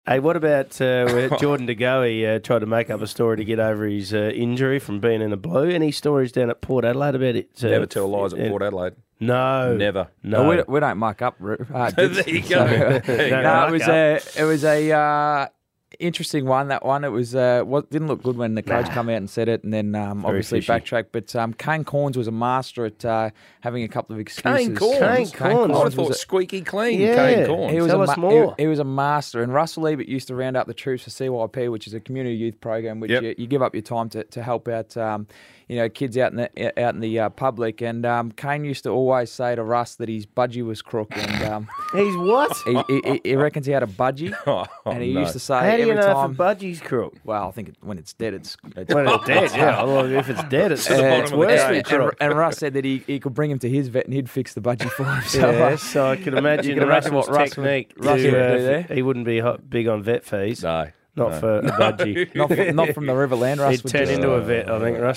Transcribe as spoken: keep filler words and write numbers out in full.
Hey, what about uh, where Jordan De Goey uh, tried to make up a story to get over his uh, injury from being in a blue? Any stories down at Port Adelaide about it? Uh, Never tell lies at uh, Port Adelaide. No, Never. No, No, we, don't- we don't muck up. Ru- Uh, There did- you go. so- There you No, go. no, it was a it was a uh, interesting one. That one, it was uh, what didn't look good when the coach Nah. come out and said it, and then um, Very obviously fishy. backtrack. But um, Kane Corns was a master at uh, having a couple of excuses. Kane Corns? Kane Corns. I was thought a- squeaky clean. Yeah. Kane Corns. He was, Tell a us ma- more. He, he was a master, and Russell Ebert used to round up the troops for C Y P, which is a community youth program, which Yep. you, you give up your time to, to help out, um, you know, kids out in the out in the uh, public. And um, Kane used to always say to Russ that his budgie was crook, and um, he's what? he, he, he reckons he had a budgie, Oh, and he no. used to say How do you every know time. if a budgie's crook? Well, I think it, when it's dead, it's, it's When it's dead, yeah. Well, if it's dead, it's, To the bottom it's of the worse cage. than and, crook. and Russ said that he, he could bring him to his vet and he'd fix the budgie for him. So, uh, Yeah, so I can imagine you can imagine Russell's what Russ would- technique. Russ to, would uh, do there. He wouldn't be hot, big on vet fees. No. Not no. for a budgie. not, from, not from the Riverland. Russ He'd would turn just- into a vet, I think, Russ.